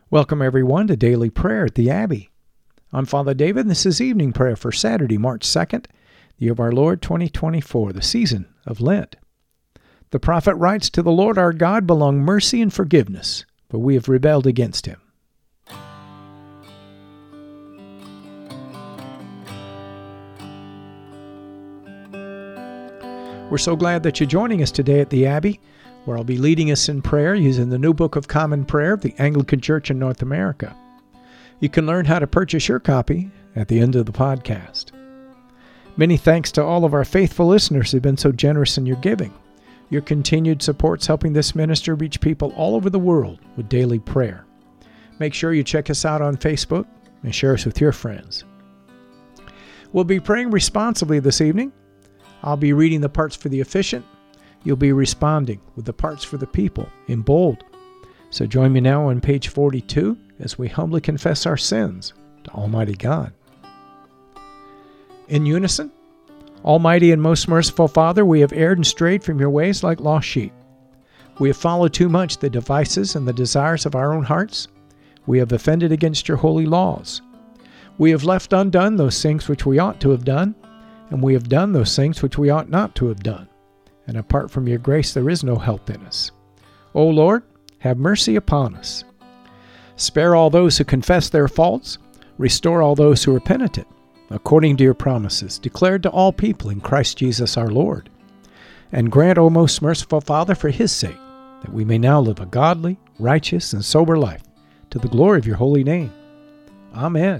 Welcome, everyone, to Daily Prayer at the Abbey. I'm Father David, and this is evening prayer for Saturday, March 2nd, the year of our Lord 2024, the season of Lent. The prophet writes, "To the Lord our God belong mercy and forgiveness, but we have rebelled against him." We're so glad that you're joining us today at the Abbey, where I'll be leading us in prayer using the New Book of Common Prayer of the Anglican Church in North America. You can learn how to purchase your copy at the end of the podcast. Many thanks to all of our faithful listeners who've been so generous in your giving. Your continued support's helping this ministry reach people all over the world with daily prayer. Make sure you check us out on Facebook and share us with your friends. We'll be praying responsibly this evening. I'll be reading the parts for the officiant. You'll be responding with the parts for the people in bold. So join me now on page 42 as we humbly confess our sins to Almighty God. In unison, Almighty and most merciful Father, we have erred and strayed from your ways like lost sheep. We have followed too much the devices and the desires of our own hearts. We have offended against your holy laws. We have left undone those things which we ought to have done, and we have done those things which we ought not to have done. And apart from your grace, there is no help in us. O Lord, have mercy upon us. Spare all those who confess their faults. Restore all those who are penitent, according to your promises, declared to all people in Christ Jesus our Lord. And grant, O most merciful Father, for his sake, that we may now live a godly, righteous, and sober life, to the glory of your holy name. Amen.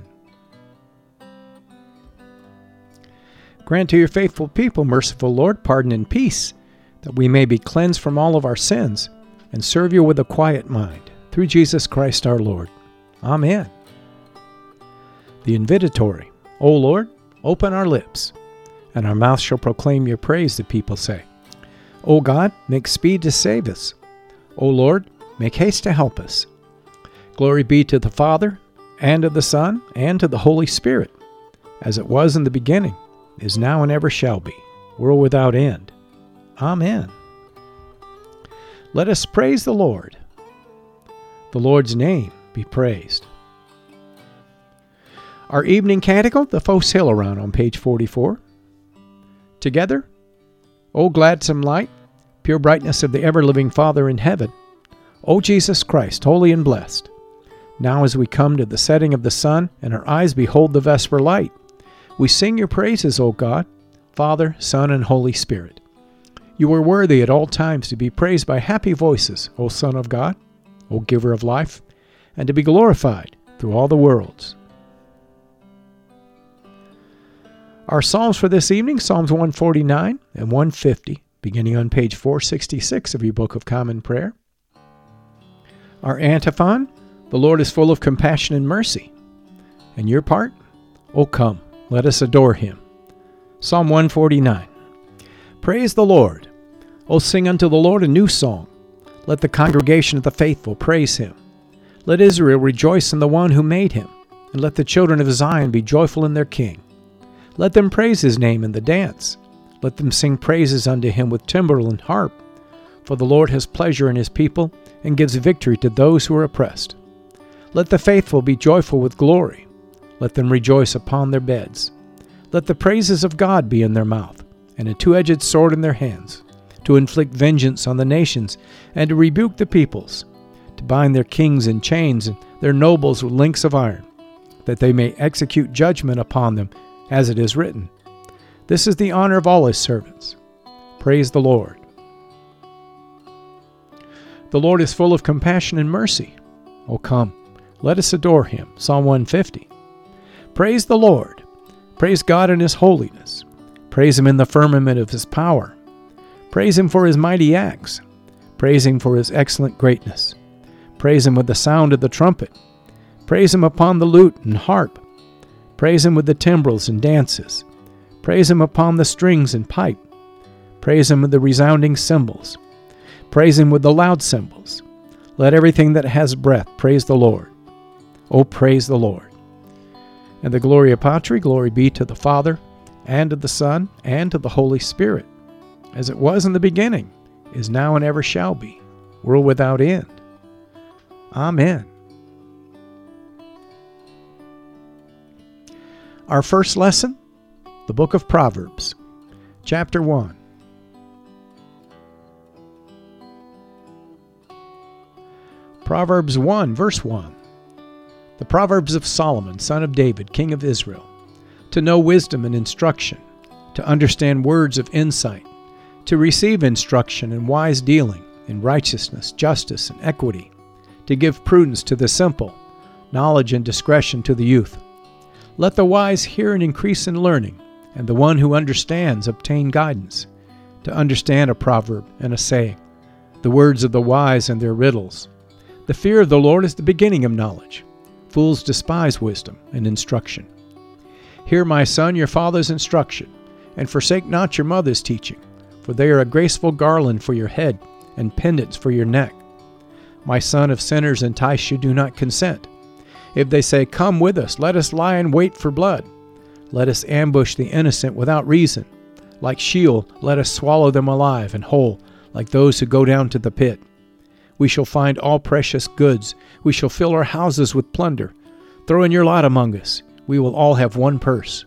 Grant to your faithful people, merciful Lord, pardon and peace, that we may be cleansed from all of our sins and serve you with a quiet mind, through Jesus Christ our Lord. Amen. The invitatory. O Lord, open our lips, and our mouth shall proclaim your praise, the people say. O God, make speed to save us. O Lord, make haste to help us. Glory be to the Father, and to the Son, and to the Holy Spirit, as it was in the beginning, is now, and ever shall be, world without end. Amen. Let us praise the Lord. The Lord's name be praised. Our evening canticle, the Phos Hilaron, on page 44. Together, O gladsome light, pure brightness of the ever-living Father in heaven, O Jesus Christ, holy and blessed, now as we come to the setting of the sun, and our eyes behold the vesper light, we sing your praises, O God, Father, Son, and Holy Spirit. You are worthy at all times to be praised by happy voices, O Son of God, O Giver of life, and to be glorified through all the worlds. Our psalms for this evening, Psalms 149 and 150, beginning on page 466 of your Book of Common Prayer. Our antiphon, the Lord is full of compassion and mercy. And your part, O come, let us adore him. Psalm 149. Praise the Lord. O sing unto the Lord a new song. Let the congregation of the faithful praise him. Let Israel rejoice in the one who made him, and let the children of Zion be joyful in their King. Let them praise his name in the dance. Let them sing praises unto him with timbrel and harp. For the Lord has pleasure in his people, and gives victory to those who are oppressed. Let the faithful be joyful with glory. Let them rejoice upon their beds. Let the praises of God be in their mouth, and a two-edged sword in their hands, to inflict vengeance on the nations, and to rebuke the peoples, to bind their kings in chains, and their nobles with links of iron, that they may execute judgment upon them, as it is written. This is the honor of all his servants. Praise the Lord. The Lord is full of compassion and mercy. O come, let us adore him. Psalm 150. Praise the Lord. Praise God in his holiness. Praise him in the firmament of his power. Praise him for his mighty acts. Praise him for his excellent greatness. Praise him with the sound of the trumpet. Praise him upon the lute and harp. Praise him with the timbrels and dances. Praise him upon the strings and pipe. Praise him with the resounding cymbals. Praise him with the loud cymbals. Let everything that has breath praise the Lord. O praise the Lord. And the Gloria Patri, glory be to the Father, and to the Son, and to the Holy Spirit, as it was in the beginning, is now, and ever shall be, world without end. Amen. Our first lesson, the book of Proverbs, chapter 1. Proverbs 1, verse 1. The Proverbs of Solomon, son of David, king of Israel, to know wisdom and instruction, to understand words of insight, to receive instruction in wise dealing, in righteousness, justice, and equity, to give prudence to the simple, knowledge and discretion to the youth. Let the wise hear and increase in learning, and the one who understands obtain guidance, to understand a proverb and a saying, the words of the wise and their riddles. The fear of the Lord is the beginning of knowledge. Fools despise wisdom and instruction. Hear, my son, your father's instruction, and forsake not your mother's teaching, for they are a graceful garland for your head and pendants for your neck. My son, if sinners entice you, do not consent. If they say, come with us, let us lie in wait for blood. Let us ambush the innocent without reason. Like Sheol, let us swallow them alive and whole, like those who go down to the pit. We shall find all precious goods. We shall fill our houses with plunder. Throw in your lot among us. We will all have one purse.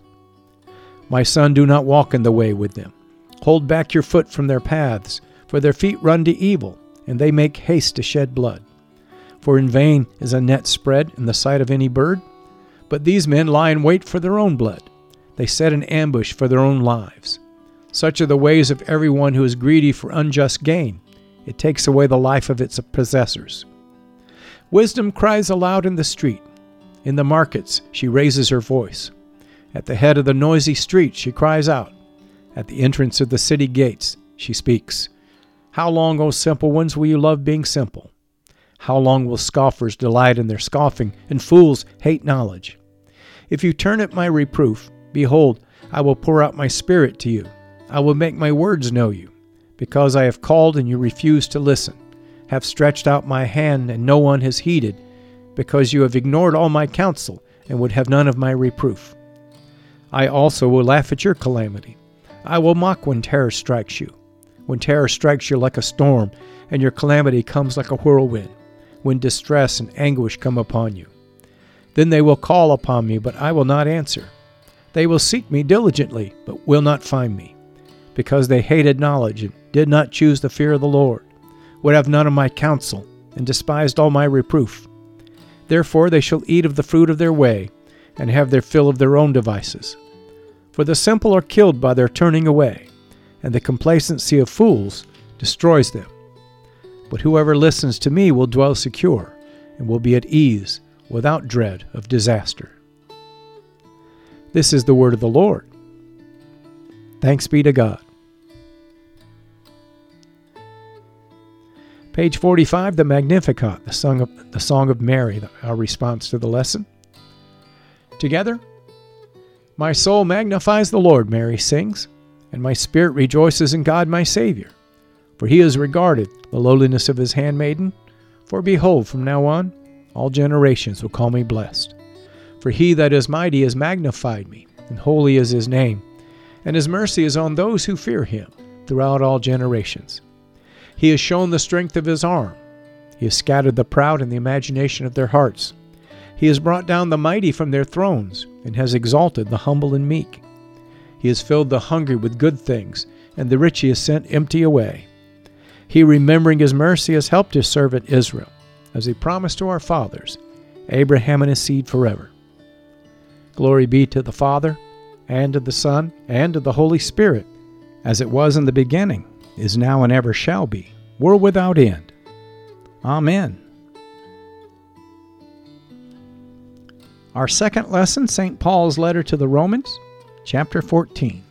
My son, do not walk in the way with them. Hold back your foot from their paths, for their feet run to evil, and they make haste to shed blood. For in vain is a net spread in the sight of any bird. But these men lie in wait for their own blood. They set an ambush for their own lives. Such are the ways of everyone who is greedy for unjust gain. It takes away the life of its possessors. Wisdom cries aloud in the street. In the markets she raises her voice. At the head of the noisy street she cries out. At the entrance of the city gates she speaks. How long, O simple ones, will you love being simple? How long will scoffers delight in their scoffing, and fools hate knowledge? If you turn at my reproof, behold, I will pour out my spirit to you. I will make my words know you. Because I have called and you refuse to listen, have stretched out my hand and no one has heeded, because you have ignored all my counsel and would have none of my reproof. I also will laugh at your calamity. I will mock when terror strikes you. When terror strikes you like a storm, and your calamity comes like a whirlwind, when distress and anguish come upon you. Then they will call upon me, but I will not answer. They will seek me diligently, but will not find me, because they hated knowledge and did not choose the fear of the Lord, would have none of my counsel, and despised all my reproof. Therefore they shall eat of the fruit of their way, and have their fill of their own devices. For the simple are killed by their turning away, and the complacency of fools destroys them. But whoever listens to me will dwell secure, and will be at ease, without dread of disaster. This is the word of the Lord. Thanks be to God. Page 45, the Magnificat, the Song of Mary, our response to the lesson. Together, my soul magnifies the Lord, Mary sings, and my spirit rejoices in God my Savior. For he has regarded the lowliness of his handmaiden. For behold, from now on, all generations will call me blessed. For he that is mighty has magnified me, and holy is his name, and his mercy is on those who fear him throughout all generations. He has shown the strength of his arm. He has scattered the proud in the imagination of their hearts. He has brought down the mighty from their thrones, and has exalted the humble and meek. He has filled the hungry with good things, and the rich he has sent empty away. He, remembering his mercy, has helped his servant Israel, as he promised to our fathers, Abraham and his seed forever. Glory be to the Father, and to the Son, and to the Holy Spirit, as it was in the beginning, is now, and ever shall be, world without end. Amen. Our second lesson, St. Paul's letter to the Romans, chapter 14.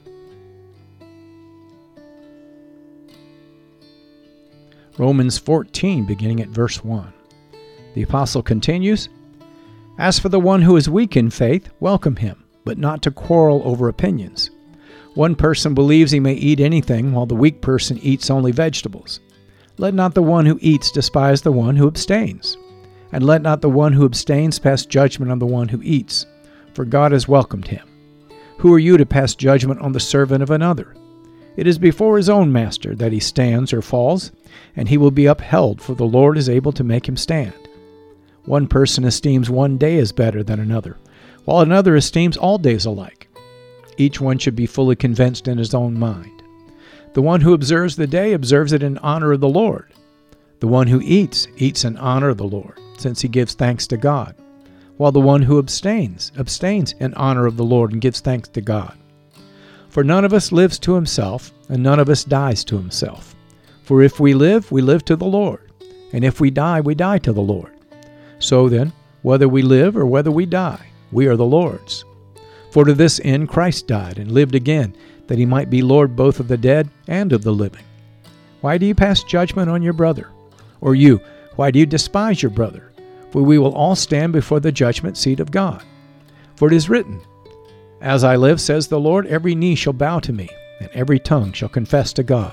Romans 14, beginning at verse 1. The apostle continues, As for the one who is weak in faith, welcome him, but not to quarrel over opinions. One person believes he may eat anything, while the weak person eats only vegetables. Let not the one who eats despise the one who abstains. And let not the one who abstains pass judgment on the one who eats, for God has welcomed him. Who are you to pass judgment on the servant of another? It is before his own master that he stands or falls, and he will be upheld, for the Lord is able to make him stand. One person esteems one day as better than another, while another esteems all days alike. Each one should be fully convinced in his own mind. The one who observes the day observes it in honor of the Lord. The one who eats, eats in honor of the Lord, since he gives thanks to God, while the one who abstains, abstains in honor of the Lord and gives thanks to God. For none of us lives to himself, and none of us dies to himself. For if we live to the Lord, and if we die to the Lord. So then, whether we live or whether we die, we are the Lord's. For to this end Christ died and lived again, that he might be Lord both of the dead and of the living. Why do you pass judgment on your brother? Or you, why do you despise your brother? For we will all stand before the judgment seat of God. For it is written, As I live, says the Lord, every knee shall bow to me, and every tongue shall confess to God.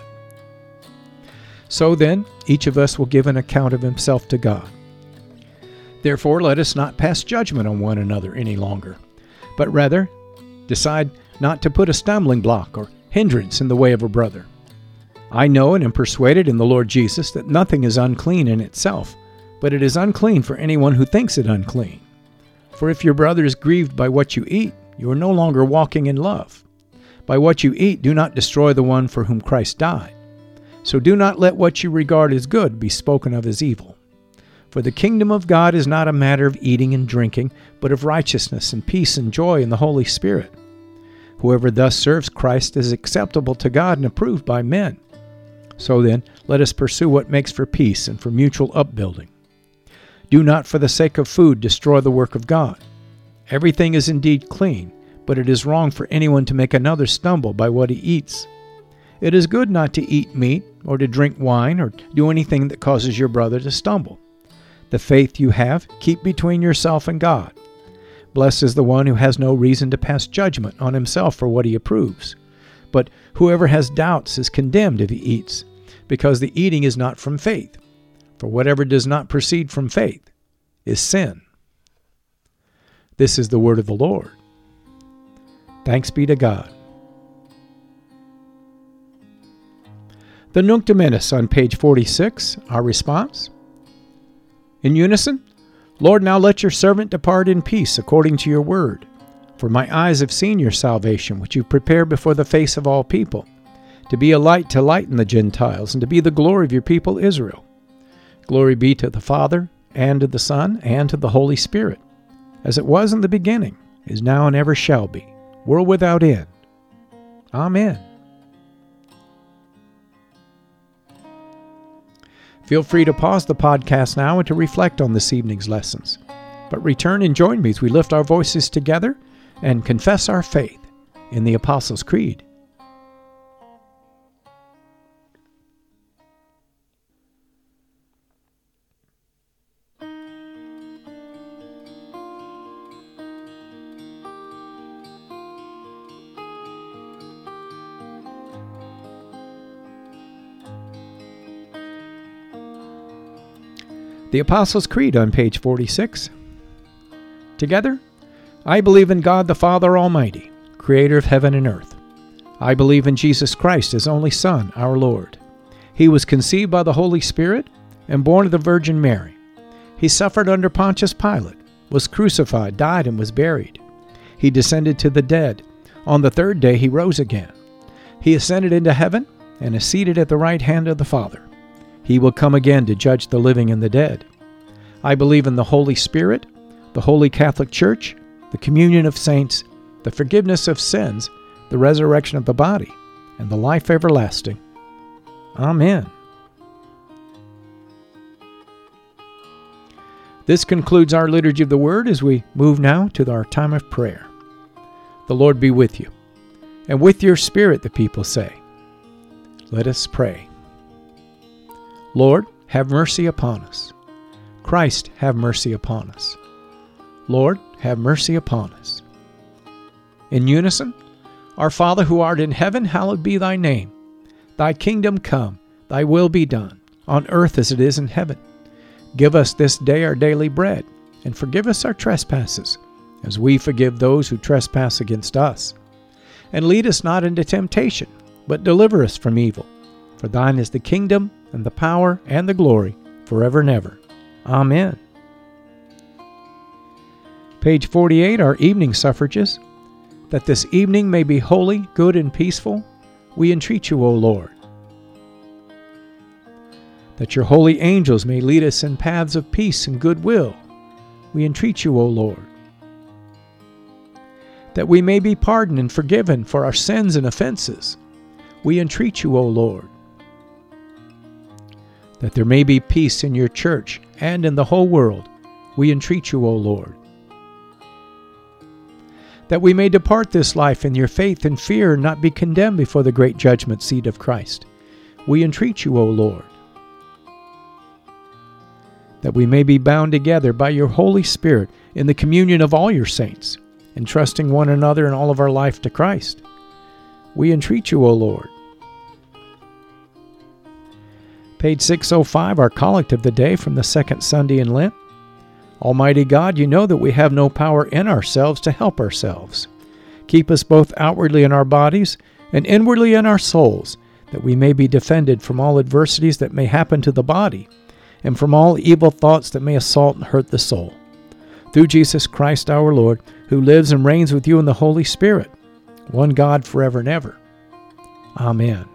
So then, each of us will give an account of himself to God. Therefore, let us not pass judgment on one another any longer, but rather decide not to put a stumbling block or hindrance in the way of a brother. I know and am persuaded in the Lord Jesus that nothing is unclean in itself, but it is unclean for anyone who thinks it unclean. For if your brother is grieved by what you eat, you are no longer walking in love. By what you eat, do not destroy the one for whom Christ died. So do not let what you regard as good be spoken of as evil. For the kingdom of God is not a matter of eating and drinking, but of righteousness and peace and joy in the Holy Spirit. Whoever thus serves Christ is acceptable to God and approved by men. So then, let us pursue what makes for peace and for mutual upbuilding. Do not for the sake of food destroy the work of God. Everything is indeed clean, but it is wrong for anyone to make another stumble by what he eats. It is good not to eat meat or to drink wine or do anything that causes your brother to stumble. The faith you have, keep between yourself and God. Blessed is the one who has no reason to pass judgment on himself for what he approves. But whoever has doubts is condemned if he eats, because the eating is not from faith. For whatever does not proceed from faith is sin. This is the word of the Lord. Thanks be to God. The Nunc Dimittis on page 46, our response. In unison, Lord, now let your servant depart in peace according to your word. For my eyes have seen your salvation, which you prepared before the face of all people, to be a light to lighten the Gentiles, and to be the glory of your people Israel. Glory be to the Father, and to the Son, and to the Holy Spirit, as it was in the beginning, is now, and ever shall be, world without end. Amen. Feel free to pause the podcast now and to reflect on this evening's lessons. But return and join me as we lift our voices together and confess our faith in the Apostles' Creed. The Apostles' Creed on page 46. Together, I believe in God the Father Almighty, creator of heaven and earth. I believe in Jesus Christ, his only Son, our Lord. He was conceived by the Holy Spirit and born of the Virgin Mary. He suffered under Pontius Pilate, was crucified, died, and was buried. He descended to the dead. On the third day he rose again. He ascended into heaven and is seated at the right hand of the Father. He will come again to judge the living and the dead. I believe in the Holy Spirit, the Holy Catholic Church, the communion of saints, the forgiveness of sins, the resurrection of the body, and the life everlasting. Amen. This concludes our Liturgy of the Word as we move now to our time of prayer. The Lord be with you, and with your spirit, the people say. Let us pray. Lord, have mercy upon us. Christ, have mercy upon us. Lord, have mercy upon us. In unison, Our Father who art in heaven, hallowed be thy name. Thy kingdom come, thy will be done, on earth as it is in heaven. Give us this day our daily bread, and forgive us our trespasses, as we forgive those who trespass against us. And lead us not into temptation, but deliver us from evil. For thine is the kingdom, and the power, and the glory, forever and ever. Amen. Page 48, our evening suffrages. That this evening may be holy, good, and peaceful, we entreat you, O Lord. That your holy angels may lead us in paths of peace and goodwill, we entreat you, O Lord. That we may be pardoned and forgiven for our sins and offenses, we entreat you, O Lord. That there may be peace in your church and in the whole world, we entreat you, O Lord. That we may depart this life in your faith and fear and not be condemned before the great judgment seat of Christ, we entreat you, O Lord. That we may be bound together by your Holy Spirit in the communion of all your saints, entrusting one another and all of our life to Christ, we entreat you, O Lord. Page 605, our collect of the day from the second Sunday in Lent. Almighty God, you know that we have no power in ourselves to help ourselves. Keep us both outwardly in our bodies and inwardly in our souls, that we may be defended from all adversities that may happen to the body, and from all evil thoughts that may assault and hurt the soul. Through Jesus Christ our Lord, who lives and reigns with you in the Holy Spirit, one God forever and ever. Amen.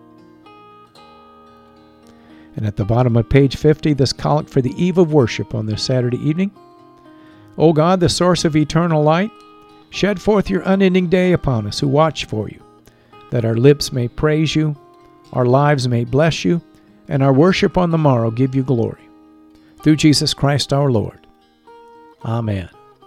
And at the bottom of page 50, this collect for the eve of worship on this Saturday evening. O God, the source of eternal light, shed forth your unending day upon us who watch for you, that our lips may praise you, our lives may bless you, and our worship on the morrow give you glory. Through Jesus Christ our Lord. Amen.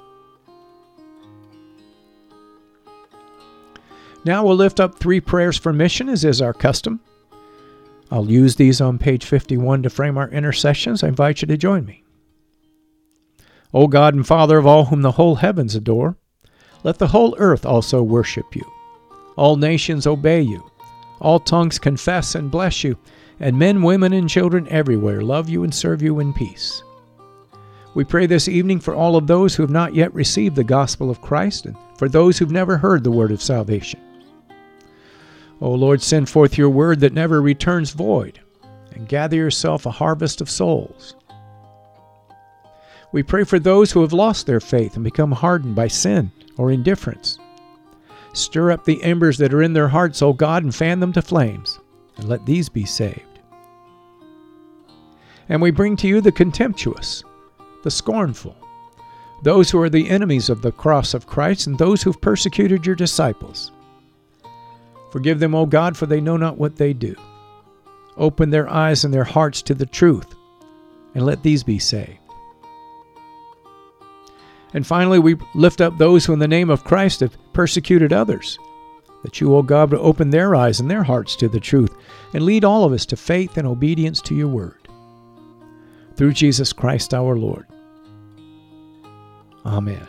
Now we'll lift up 3 prayers for mission, as is our custom. I'll use these on page 51 to frame our intercessions. I invite you to join me. O God and Father of all whom the whole heavens adore, let the whole earth also worship you. All nations obey you. All tongues confess and bless you, and men, women, and children everywhere love you and serve you in peace. We pray this evening for all of those who have not yet received the gospel of Christ, and for those who've never heard the word of salvation. O Lord, send forth your word that never returns void, and gather yourself a harvest of souls. We pray for those who have lost their faith and become hardened by sin or indifference. Stir up the embers that are in their hearts, O God, and fan them to flames, and let these be saved. And we bring to you the contemptuous, the scornful, those who are the enemies of the cross of Christ, and those who've persecuted your disciples. Forgive them, O God, for they know not what they do. Open their eyes and their hearts to the truth, and let these be saved. And finally, we lift up those who in the name of Christ have persecuted others, that you, O God, would open their eyes and their hearts to the truth, and lead all of us to faith and obedience to your word. Through Jesus Christ our Lord. Amen.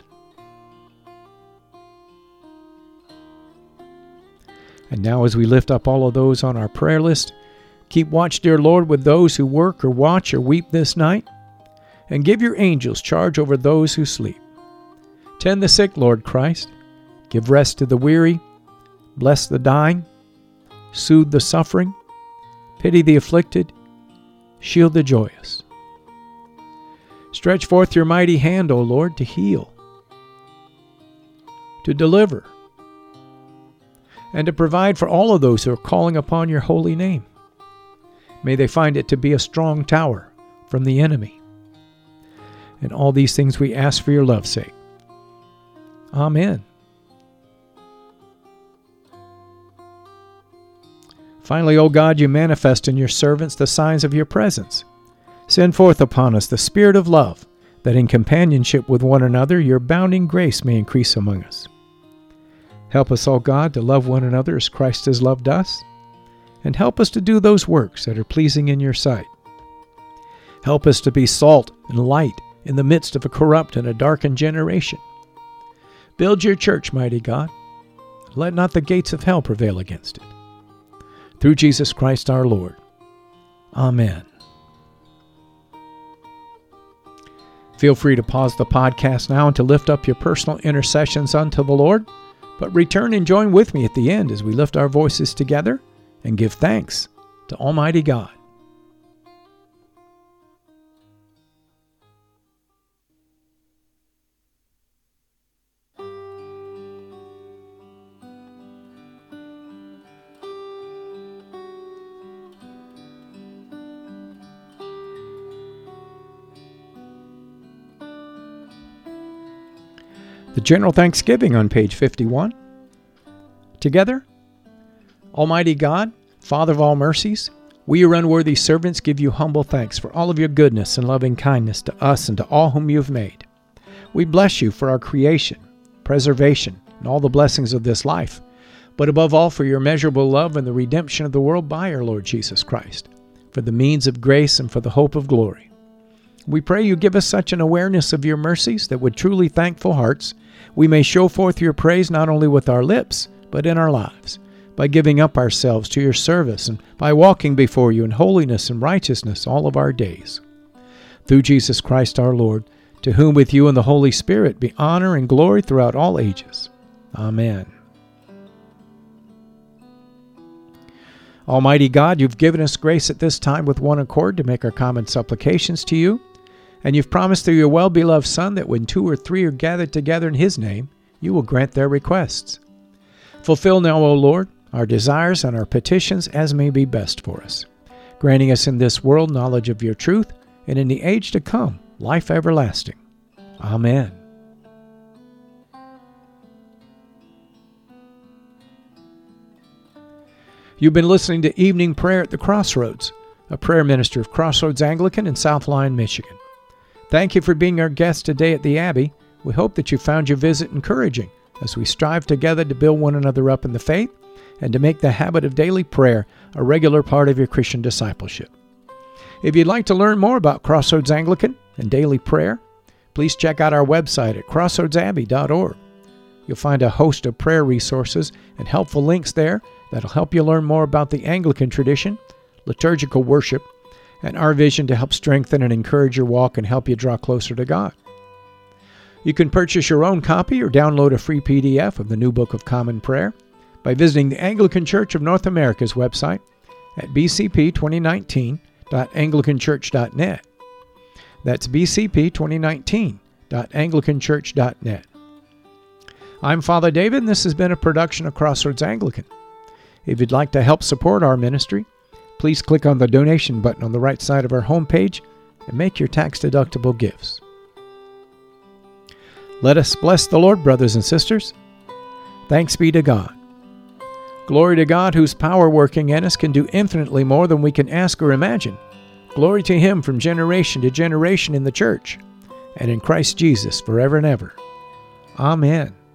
And now as we lift up all of those on our prayer list, keep watch, dear Lord, with those who work or watch or weep this night, and give your angels charge over those who sleep. Tend the sick, Lord Christ. Give rest to the weary. Bless the dying. Soothe the suffering. Pity the afflicted. Shield the joyous. Stretch forth your mighty hand, O Lord, to heal, to deliver, and to provide for all of those who are calling upon your holy name. May they find it to be a strong tower from the enemy. And all these things we ask for your love's sake. Amen. Finally, O God, you manifest in your servants the signs of your presence. Send forth upon us the spirit of love, that in companionship with one another your abounding grace may increase among us. Help us, O God, to love one another as Christ has loved us, and help us to do those works that are pleasing in your sight. Help us to be salt and light in the midst of a corrupt and a darkened generation. Build your church, mighty God. Let not the gates of hell prevail against it. Through Jesus Christ our Lord. Amen. Feel free to pause the podcast now and to lift up your personal intercessions unto the Lord, but return and join with me at the end as we lift our voices together and give thanks to Almighty God. The General Thanksgiving on page 51. Together, Almighty God, Father of all mercies, we, your unworthy servants, give you humble thanks for all of your goodness and loving kindness to us and to all whom you have made. We bless you for our creation, preservation, and all the blessings of this life, but above all for your immeasurable love and the redemption of the world by our Lord Jesus Christ, for the means of grace and for the hope of glory. We pray you give us such an awareness of your mercies that with truly thankful hearts we may show forth your praise not only with our lips, but in our lives, by giving up ourselves to your service and by walking before you in holiness and righteousness all of our days. Through Jesus Christ our Lord, to whom with you and the Holy Spirit be honor and glory throughout all ages. Amen. Almighty God, you've given us grace at this time with one accord to make our common supplications to you, and you've promised through your well-beloved Son that when 2 or 3 are gathered together in his name, you will grant their requests. Fulfill now, O Lord, our desires and our petitions as may be best for us, granting us in this world knowledge of your truth, and in the age to come, life everlasting. Amen. You've been listening to Evening Prayer at the Crossroads, a prayer minister of Crossroads Anglican in South Lyon, Michigan. Thank you for being our guest today at the Abbey. We hope that you found your visit encouraging as we strive together to build one another up in the faith and to make the habit of daily prayer a regular part of your Christian discipleship. If you'd like to learn more about Crossroads Anglican and daily prayer, please check out our website at crossroadsabbey.org. You'll find a host of prayer resources and helpful links there that'll help you learn more about the Anglican tradition, liturgical worship, and our vision to help strengthen and encourage your walk and help you draw closer to God. You can purchase your own copy or download a free PDF of the New Book of Common Prayer by visiting the Anglican Church of North America's website at bcp2019.anglicanchurch.net. That's bcp2019.anglicanchurch.net. I'm Father David, and this has been a production of Crossroads Anglican. If you'd like to help support our ministry, please click on the donation button on the right side of our homepage and make your tax-deductible gifts. Let us bless the Lord, brothers and sisters. Thanks be to God. Glory to God, whose power working in us can do infinitely more than we can ask or imagine. Glory to Him from generation to generation in the church and in Christ Jesus forever and ever. Amen.